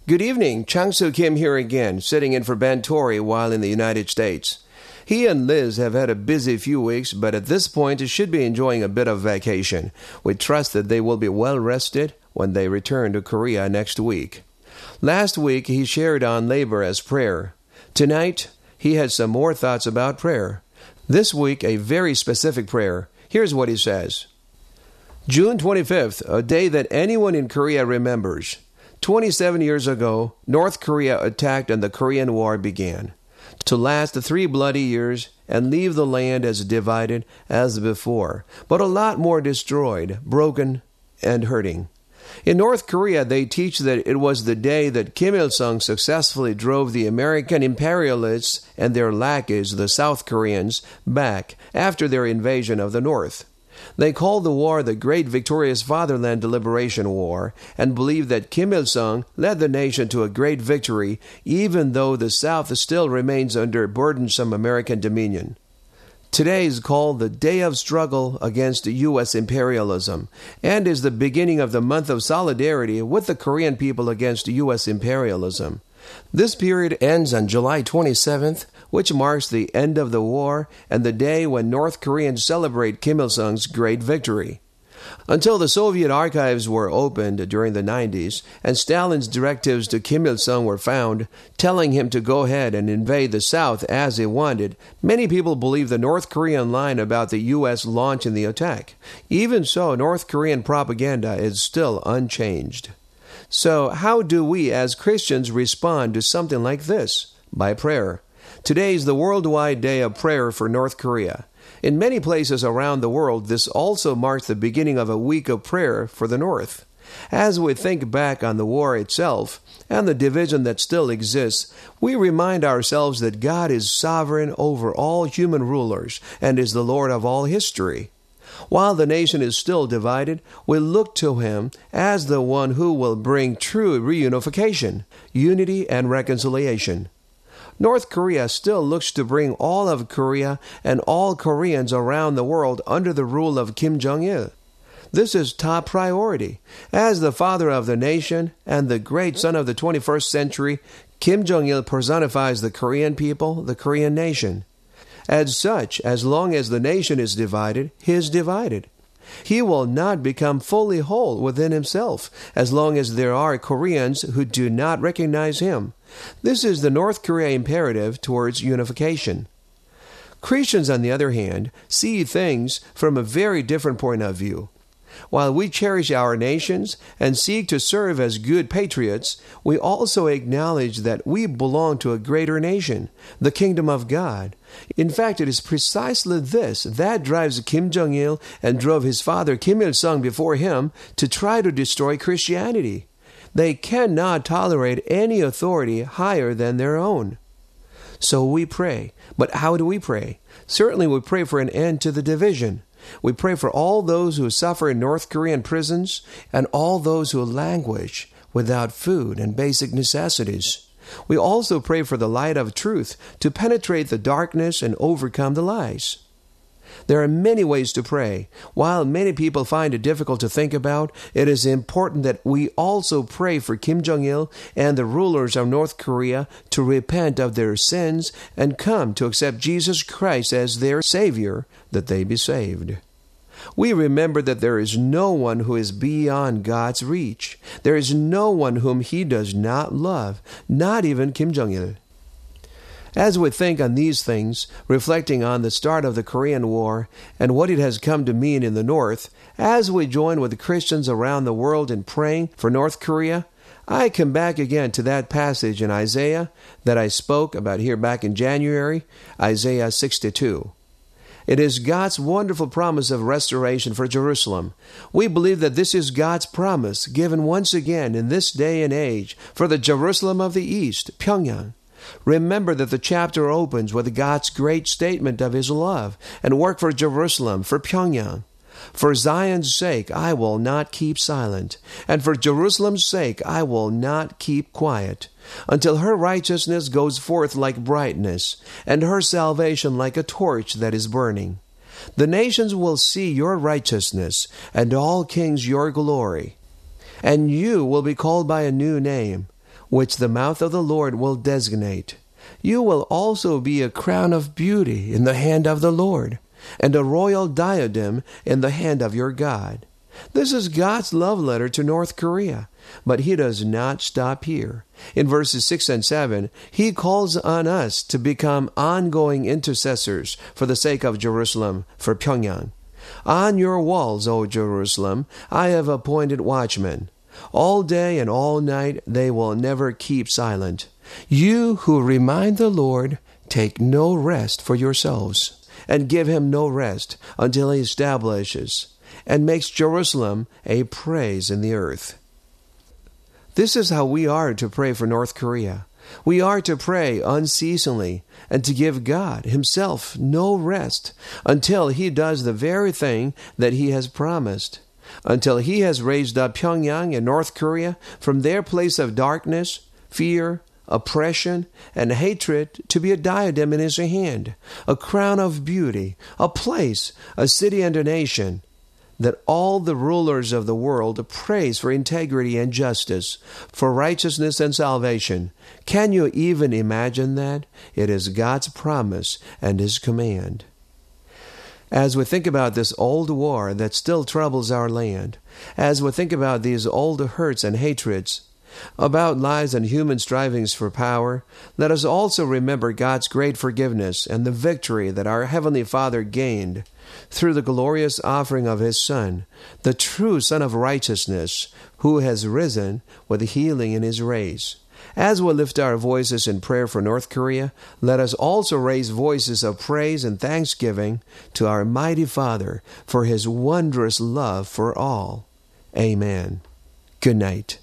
Good evening, Chang-Soo Kim here again, sitting in for Ben Torrey while in the United States. He and Liz have had a busy few weeks, but at this point should be enjoying a bit of vacation. We trust that they will be well rested when they return to Korea next week. Last week, he shared on labor as prayer. Tonight, he has some more thoughts about prayer. This week, a very specific prayer. Here's what he says. June 25th, a day that anyone in Korea remembers. 27 years ago, North Korea attacked and the Korean War began, to last 3 bloody years and leave the land as divided as before, but a lot more destroyed, broken, and hurting. In North Korea, they teach that it was the day that Kim Il-sung successfully drove the American imperialists and their lackeys, the South Koreans, back after their invasion of the North. They called the war the Great Victorious Fatherland Liberation War and believed that Kim Il-sung led the nation to a great victory even though the South still remains under burdensome American dominion. Today is called the Day of Struggle Against U.S. Imperialism and is the beginning of the month of solidarity with the Korean people against U.S. imperialism. This period ends on July 27th, which marks the end of the war and the day when North Koreans celebrate Kim Il-sung's great victory. Until the Soviet archives were opened during the 90s and Stalin's directives to Kim Il-sung were found, telling him to go ahead and invade the South as he wanted, many people believed the North Korean line about the U.S. launching the attack. Even so, North Korean propaganda is still unchanged. So, how do we as Christians respond to something like this? By prayer. Today is the worldwide day of prayer for North Korea. In many places around the world, this also marks the beginning of a week of prayer for the North. As we think back on the war itself and the division that still exists, we remind ourselves that God is sovereign over all human rulers and is the Lord of all history. While the nation is still divided, we look to Him as the one who will bring true reunification, unity, and reconciliation. North Korea still looks to bring all of Korea and all Koreans around the world under the rule of Kim Jong-il. This is top priority. As the father of the nation and the great son of the 21st century, Kim Jong-il personifies the Korean people, the Korean nation. As such, as long as the nation is divided, he is divided. He will not become fully whole within himself as long as there are Koreans who do not recognize him. This is the North Korea imperative towards unification. Christians, on the other hand, see things from a very different point of view. While we cherish our nations and seek to serve as good patriots, we also acknowledge that we belong to a greater nation, the kingdom of God. In fact, it is precisely this that drives Kim Jong-il and drove his father Kim Il-sung before him to try to destroy Christianity. They cannot tolerate any authority higher than their own. So we pray. But how do we pray? Certainly we pray for an end to the division. We pray for all those who suffer in North Korean prisons and all those who languish without food and basic necessities. We also pray for the light of truth to penetrate the darkness and overcome the lies. There are many ways to pray. While many people find it difficult to think about, it is important that we also pray for Kim Jong-il and the rulers of North Korea to repent of their sins and come to accept Jesus Christ as their Savior, that they be saved. We remember that there is no one who is beyond God's reach. There is no one whom He does not love, not even Kim Jong-il. As we think on these things, reflecting on the start of the Korean War and what it has come to mean in the North, as we join with the Christians around the world in praying for North Korea, I come back again to that passage in Isaiah that I spoke about here back in January, Isaiah 62. It is God's wonderful promise of restoration for Jerusalem. We believe that this is God's promise given once again in this day and age for the Jerusalem of the East, Pyongyang. Remember that the chapter opens with God's great statement of His love and work for Jerusalem, for Pyongyang. For Zion's sake I will not keep silent, and for Jerusalem's sake I will not keep quiet, until her righteousness goes forth like brightness, and her salvation like a torch that is burning. The nations will see your righteousness, and all kings your glory. And you will be called by a new name, which the mouth of the Lord will designate. You will also be a crown of beauty in the hand of the Lord, and a royal diadem in the hand of your God. This is God's love letter to North Korea, but He does not stop here. In verses 6 and 7, He calls on us to become ongoing intercessors for the sake of Jerusalem, for Pyongyang. On your walls, O Jerusalem, I have appointed watchmen. All day and all night they will never keep silent. You who remind the Lord, take no rest for yourselves, and give Him no rest until He establishes and makes Jerusalem a praise in the earth. This is how we are to pray for North Korea. We are to pray unceasingly and to give God Himself no rest until He does the very thing that He has promised, until He has raised up Pyongyang and North Korea from their place of darkness, fear, oppression, and hatred to be a diadem in His hand, a crown of beauty, a place, a city, and a nation that all the rulers of the world praise for integrity and justice, for righteousness and salvation. Can you even imagine that? It is God's promise and His command. As we think about this old war that still troubles our land, as we think about these old hurts and hatreds, about lies and human strivings for power, let us also remember God's great forgiveness and the victory that our Heavenly Father gained through the glorious offering of His Son, the true Son of righteousness, who has risen with healing in His rays. As we lift our voices in prayer for North Korea, let us also raise voices of praise and thanksgiving to our mighty Father for His wondrous love for all. Amen. Good night.